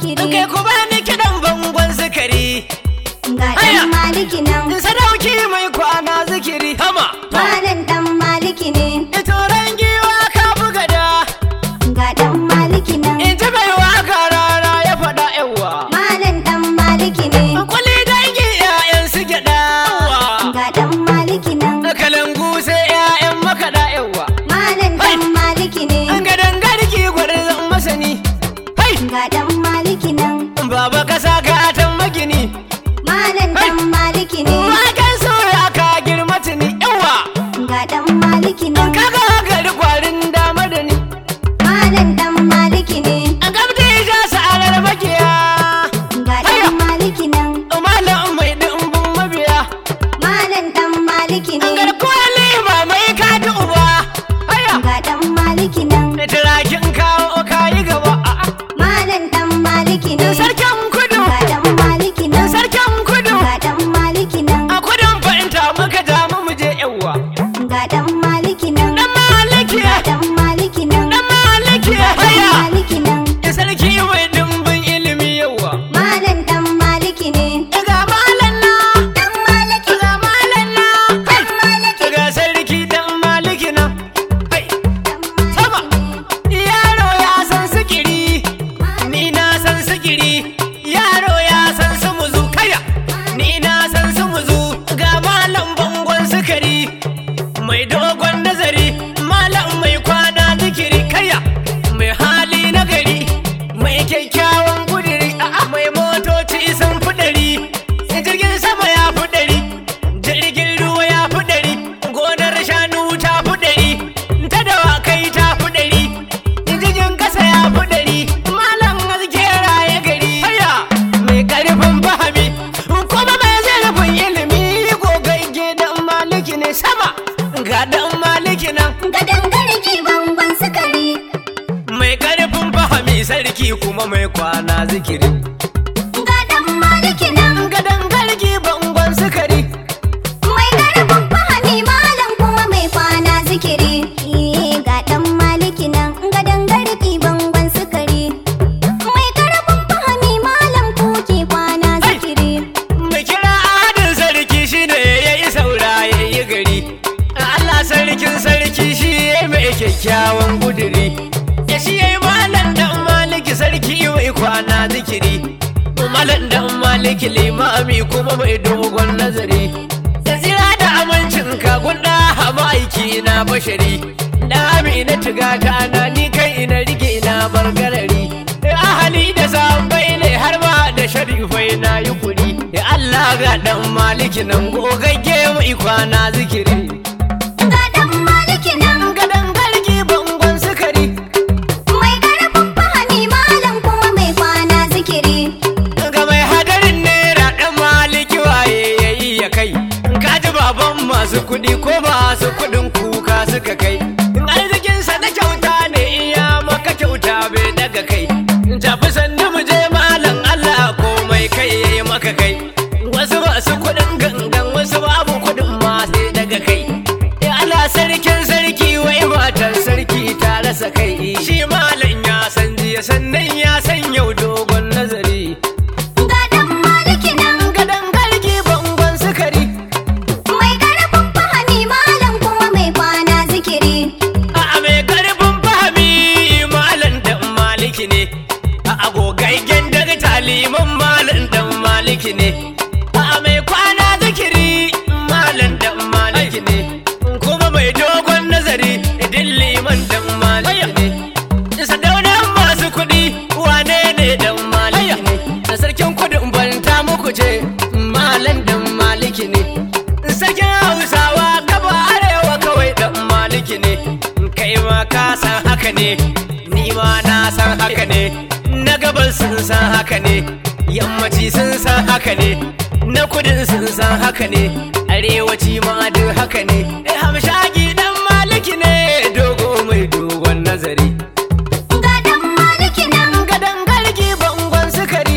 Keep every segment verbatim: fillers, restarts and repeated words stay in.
zikiri. Kai ku bani kiɗan bangon zikiri. Ga ɗan maliki nan. Sadauki mai kwana zikiri. Hama. Malam ɗan maliki ne. Itoran giwa ka buga da. Ga ɗan maliki nan. In ji mai waka rara ya faɗa yawa. Malam ɗan maliki ne. Kuli dangi ƴaƴan su gyaɗa. Ga ɗan maliki nan. Kalangu sai ƴaƴan makaɗa yawa. Malam ɗan maliki ne. Gadan garki gwarzon masani. Ga ɗan maliki nan. Baba kasa gatan magini. Malam ɗan maliki ne. Waken soya ka girma tuni yawa. Ga ɗan maliki nan. Kaga gari kwarin dama da ni. Malam ɗan maliki ne. An gabta ja sa'arar makiya. Ga ɗan maliki nan. Malam mai ɗimbin mabiya. Malam ɗan maliki ne. Garkuwa lima mai kaji uba. Ga ɗan maliki nan. Tirakin kawo kayi gaba. Malam ɗan maliki ne. Sarkin kudu. Ga ɗan maliki nan. Sarkin kudu. Ga ɗan maliki nan. A kudin fahimta muka damu mu je yawa. Ga ɗan maliki nan. Dan maliki. Ga ɗan maliki nan. Dan maliki. Ga ɗan maliki nan. Sarki mai dimbin ilimi yawa. Malam ɗan maliki ne. Ga malam na. Ɗan maliki. Ga malam na. Ɗan maliki. Ga sarki dan maliki na. Hai. Ɗan maliki ne. Yaro ya san sikiri. Ni na san sikiri. Yaro ya san su muzu kaya. Ni na san su muzu. Ga malam bangon sukari. Mai dogon nazari. Malam mai kwana zikiri kaya. Mai hali na gari. Mai kyakkyawan kudiri. A'a mai motoci sun fi ɗari. Jirgin sama ya fi ɗari. Jirgin ruwa ya fi ɗari. Gonar shanu ta fi ɗari. Ta dawakai ta fi ɗari. Jirgin ƙasa ya fi ɗari. Malam azkera ya gari. Haya mai ƙarfin fahimi. Kuma mai zarafin ilimi. Gogagge dan maliki ne sama. Ga dan maliki nan. Ga dangarki bangon sukari. Mai ƙarfin fahimi sarki kuma mai kwana zikiri. Ga ɗan maliki nan. Gadan garki bangon sukari. Mai ƙarfin fahimi malam kuma mai kwana zikiri. Eh, ga ɗan maliki nan. Ga dangarki bangon sukari. Mai ƙarfin fahimi malam kuke kwana zikiri. Mai kira adin sarki shi ne ya yi saura ya yi gari. Allah sarkin sarki shi ya yi mai kyakkyawan guduri. Ya shi ya yi malam dan maliki sarki mai kwana zikiri. Malam dan maliki limami kuma mai dogon nazari. Ya tsira da amincin ka gunda hama aiki na bashari. Da amina tiga ta na ni kai ina rike ina bargarari. Ahali da sabai ne har ma da sharifai na yi kuri. Ya Allah ga dan maliki nan gogagge mai kwana zikiri. Ga ɗan maliki nan. Gadan garki bangon sukari. Mai ƙarfin fahimi malam kuma mai kwana zikiri. Ga mai hadarin naira dan maliki waye yayi ya kai. Kaji baban masu kuɗi ko masu kuɗin kuka suka kai. Arzikinsa na kyauta ne iya maka kyauta bai daga kai. Tafi sannu mu je malam Allah komai kai yayi maka kai. Wasu masu kuɗin gangan wasu babu kuɗin ma sai daga kai. Ya Allah sarkin sarki wai matar sarki ta rasa kai. Shi malam ya san jiya sannan ya san yau dogon nazari. Ga ɗan maliki nan. Gadan garki bangon sukari. Mai ƙarfin fahimi malam kuma mai kwana zikiri. A mai karfin fahimi malam dan maliki ne. A agogaggen daga taliman malam dan maliki ne. A mai kwana zikiri malam dan maliki ne. Kuma mai dogon nazari idin liman dan maliki ne. Sadaunan masu kuɗi wane ne dan maliki ne. Da sarkin kudin banta muku ce malam dan maliki ne. Sarkin Hausawa gaba arewa kawai dan maliki ne. Kai ma ka san haka ne, ni ma na san haka ne. Na gabas sun san haka ne, yammaci sun san haka ne. Na kudin sun san haka ne, arewaci ma duk haka ne. Eh hamshagi dan maliki ne, dogo mai dogon nazari. Ga ɗan maliki nan. Gadan garki bangon sukari.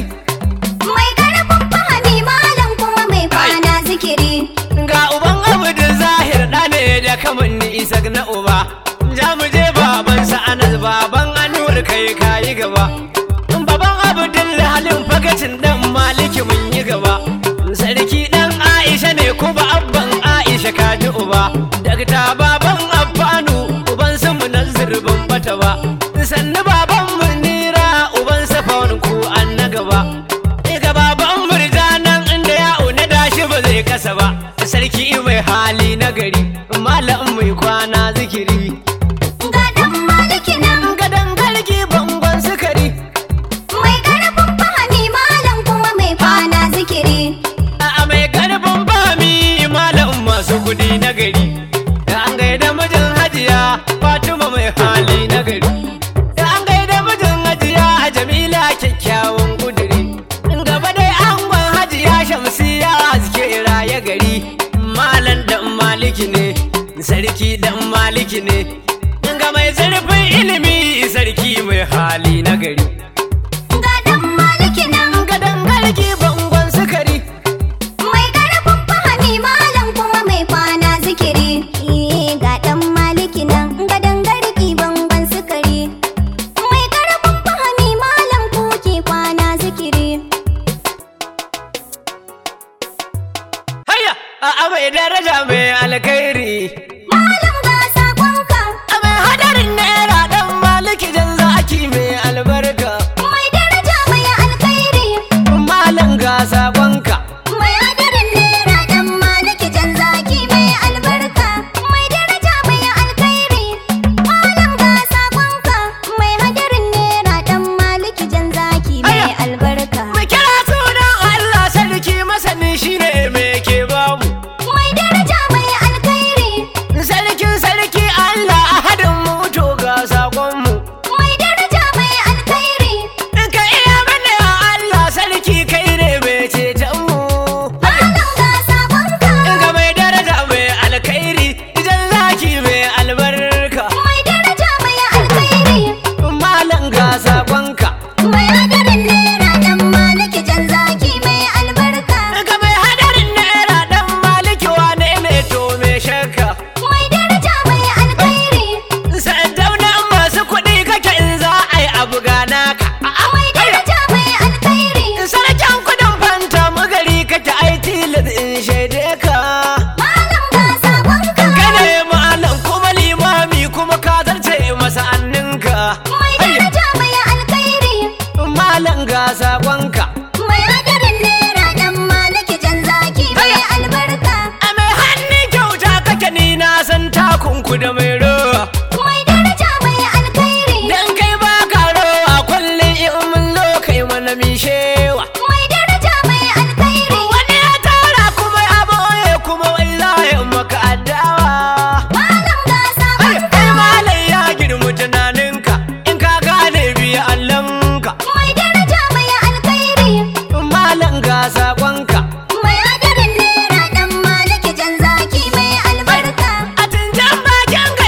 Mai ƙarfin fahimi malam kuma mai kwana zikiri. Ga uban abu da zahir ɗane da kamanni isa na uba. Ja mu je baban sa Anas baban Anwar kai kayi gaba. Baban abu Abdul Halim fagacin dan Maliki mun yi gaba. Sarki dan Aisha ne kuma abban Aisha kaji uba. Dakta baban Affanu uban su Munazzir ban bata ba. Sannu baban Munira uban Safwan ku an na gaba. Ga baban Murjanan inda ya una dashi ba zai kasa ba. Sarki mai hali na gari malam mai kwana zikiri. Ga dan Maliki nan Gadan garki bangon sukari. mai karfin fahimi malam kuma mai kwana zikiri. A mai karfin fahimi malam masu kudi na gari. An gaida mijin hajiya Fatima mai hali na gari. An gaida mijin hajiya Jamila kyakkyawan kuduri. Gaba dai angon hajiya Shamsiya haske raye gari. Malam dan Maliki ne, sarki dan Maliki ne. Ga mai zurfin ilimi sarki mai hali na gari. Ga dan Maliki nan Gadan garki bangon sukari. mai karfin fahimi malam kuma mai kwana zikiri. Eh, ga dan Maliki nan gadan garki bangon sukari. Mai karfin fahimi malam kuke kwana zikiri. Hayya, a mai daraja mai alkhairi. Malam ga sakonka A mai hadarin naira dan Maliki jan zaki mai albarka. mai daraja mai alkhairi. Malam ga sakonka. Mai hadarin nera dan Maliki jan zaki mai albarka. Mai daraja mai alkhairi. Malam ga sakonka mai hadarin nera dan Maliki jan zaki mai Aya. albarka. Mu kira sunan Allah sarki masanin shine me ke bamu. Mai daraja mai alkhairi. Sarkin sarki Allah a hadin mu to ga sakonmu. Mai daraja mai alkhairi. In ka iya mana ya Allah sarki kai ne mai ceton mu. Malam ga sakonka In ka mai daraja mai alkhairi jan zaki mai albarka. mai daraja mai alkhairi. Malam ga sakonka. Mai hadarin nera dan Maliki jan zaki mai albarka. Ga mai hadarin naira dan Maliki wane ne to me shakka. Mai daraja mai alkhairi. Sandaunan masu kuɗi kake in za a yi abu gana ka. Mai daraja mai alkhairi. Sarkin kudin fanta magari kake ai tilas in shaide ka. Malam ga sakonka Kana malam kuma limami kuma ka zarce masa anninka. mai daraja mai alkhairi. Malam ga sakonka. Mai hadarin nera dan Maliki jan zaki mai albarka. A mai hannu kyauta kake ni na san takunku da mai rowa. Mai daraja mai alkhairi. Dan kai ba ka rowa kullum in mun zo kai mana mishewa. Mai daraja mai alkhairi. Wani ya tara kuma ya boye kuma wai za ya maka addawa. Malam ga sakonka Kai malai ya girma tunaninka in ka gane biya Allahnka. mai daraja mai alkhairi. Malam ga sakonka. Mai hadarin nera dan Maliki jan zaki mai albarka. A tunjan bakin ka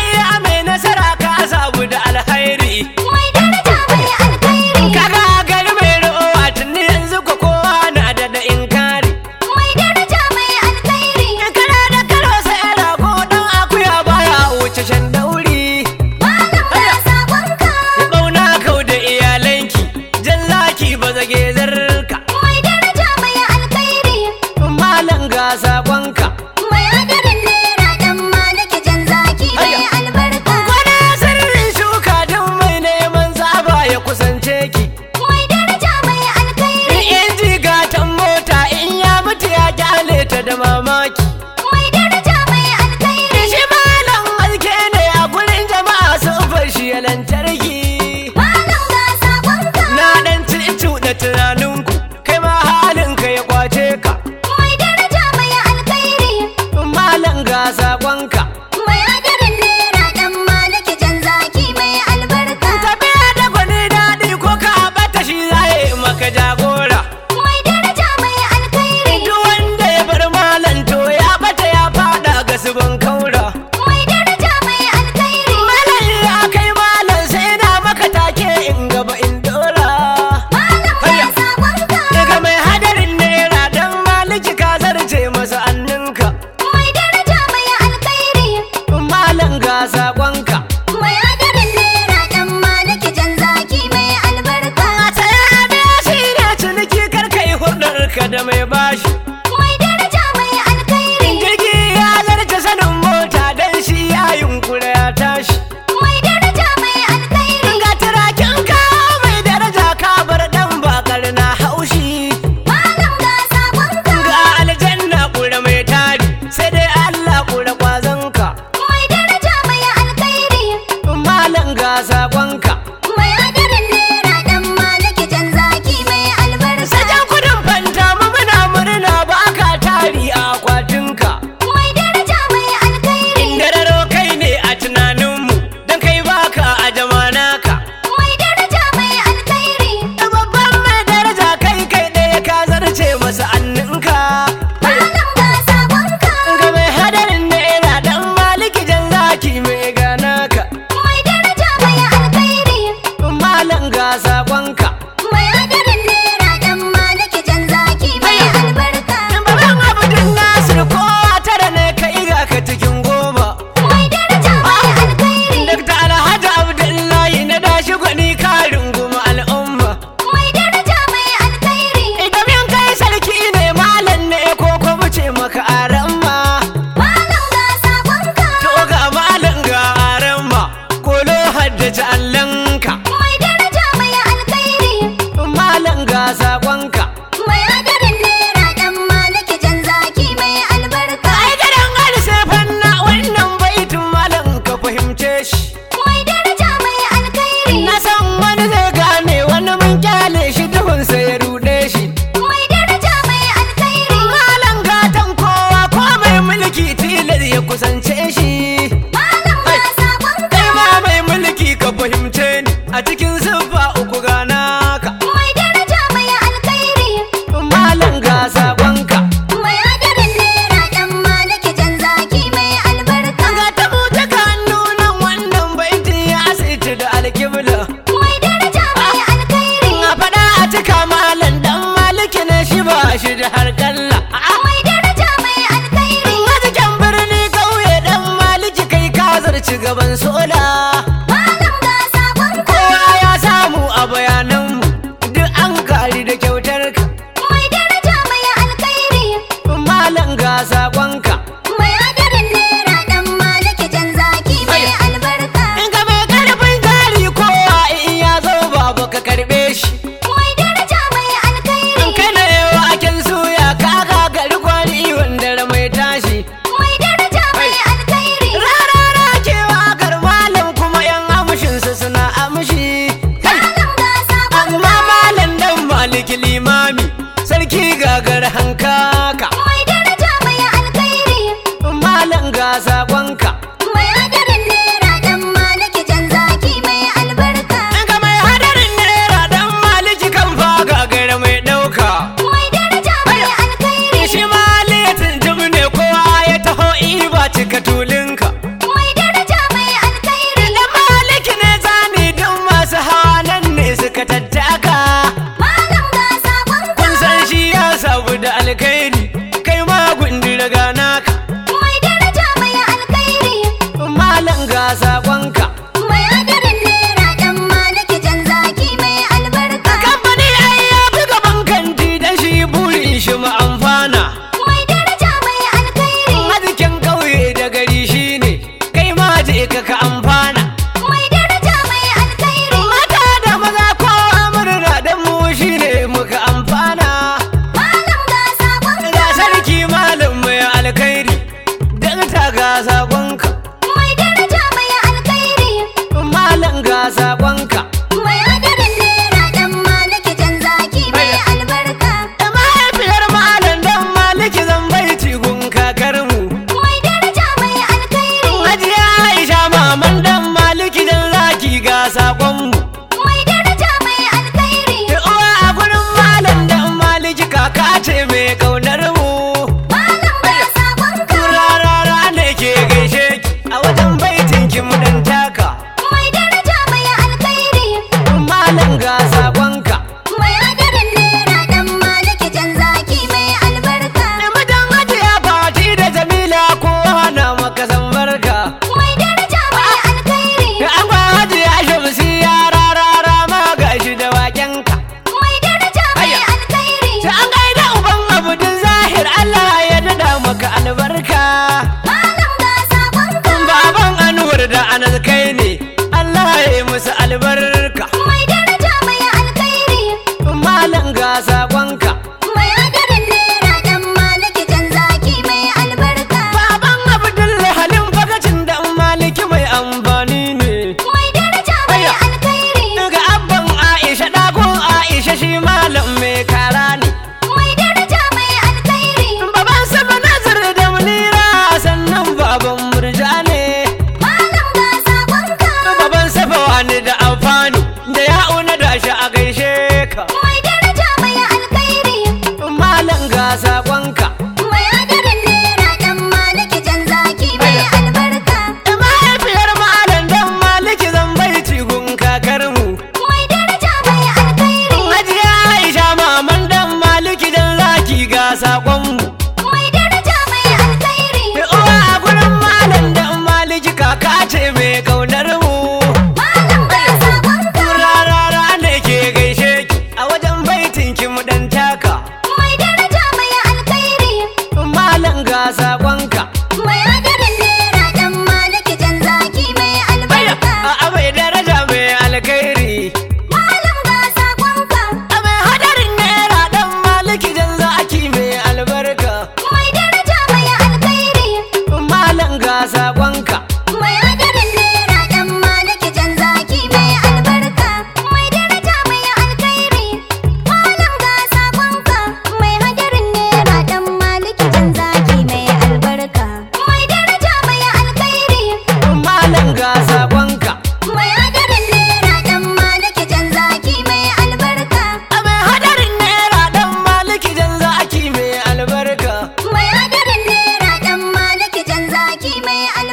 sakonka. Mai hadarin naira dan maliki jan zaki mai albarka. Baban Abdul Nasir kowa tara ne ka iga ka cikin goma. Mai daraja mai alkhairi. Dakta Alhaji Abdullahi na dashi gwani karin goma al'umma. Mai daraja mai alkhairi. Idan yan kai sarki ne malam ne ko ko mu ce maka aramma. Malam ga sakonka. To ga malam ga aramma kolo haddace allanka. Mai daraja mai alkhairi. Malam ga sakonka. Mai hadarin naira dan maliki jan zaki mai albarka. Ai garin alsefan na wannan baitin malam ka fahimce shi. Mai daraja mai alkhairi. Na san wani zai gane wani mun kyale shi duhunsa ya ruɗe shi. Mai daraja mai alkhairi. Malam gatan kowa ko mai mulki tilar ya kusance shi. Malam ga sakonka. Kai ma mai mulki ka fahimce ni a cikin siffa uku gana ka. Mai daraja mai alkhairi. Malam ga sakonka. Mai hadarin naira dan maliki jan zaki mai albarka. Ga tabo ta hannu nan wannan baitin ya saita da alkibla. Mai daraja mai alkhairi. A faɗa a cika malam dan maliki ne shi ba shi da harkalla. Mai daraja mai alkhairi. Mazikin birni kauye dan maliki kai ka zarci gaban sola. Malam ga sakonka. Kowa ya samu a bayananmu duk an kari da kyautar ka. Mai daraja mai alkhairi. Malam ga sakonka. Mai hadarin naira dan maliki jan zaki mai albarka. In ka mai karfin jari kowa in ya zo babu ka karɓe shi. Mai daraja mai alkhairi. In kana yawa akin suya ka gagari kwari wanda mai tashi. Mai daraja mai alkhairi. Rarara kewa gar malam kuma yan amshinsa suna amshi. Malam ga sakonka. Amma malam dan maliki limami sarki gagar hankaka. Mai daraja mai alkhairi. Malam ga sakonka. Mai hadarin naira dan maliki jan zaki mai albarka. In ka mai hadarin naira dan maliki kan fa gagara mai ɗauka. Mai daraja mai alkhairi. Shi maliyatin jim ne kowa ya taho iba cika tulinka. Mai daraja mai alkhairi. Dan maliki ne zani don masu hawa nan ne suka tattaka. Malam ga sakonka. Kun san shi ya sabu da alkhairi kai ma gundura ganaka. Mai daraja mai alkhairi. Malam ga sakonka. Mai hadarin naira dan maliki jan zaki mai albarka. Kamfani ai ya fi gaban kanti da shi burin shi mu amfana. Mai daraja mai alkhairi. Arzikin ƙauye da gari shine kai ma je ka ka amfana. Mai daraja mai alkhairi. Mata da maza kowa murna da mu shine muka amfana. Malam ga sakonka. Ga sarki malam mai alkhairi dan ta ga sakonka. Mai daraja mai alkhairi. Malam ga sakonka. Mai hadarin naira dan maliki jan zaki mai albarka. Da mahaifiyar malam dan maliki zan baiti gun kakarmu. Mai daraja mai alkhairi. Hajiya Aisha maman dan maliki dan zaki ga sakonmu. Mai daraja mai alkhairi. Da uwa a gurin malam dan maliki kaka ce mai kaunar mu. Malam ga sakonka. Rarara ne ke gaishe ki a wajen baitin ki mu dan taka. Mai daraja mai alkhairi. Malam ga sakonka. Mai hadarin naira dan maliki jan zaki mai albarka. Madan hajiya fati da Jamila kowa na maka san barka. Mai daraja mai alkhairi. Da an gwa hajiya Shamsiya rarara ma gashi da wakenka. Mai daraja mai alkhairi. Ta an gaida uban abudin zahir Allah ya dada maka albarka. Malam ga sakonka. Baban Anwar da Anas kai ne Allah ya yi musu albarka. Mai daraja mai alkhairi.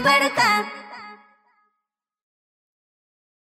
albarka.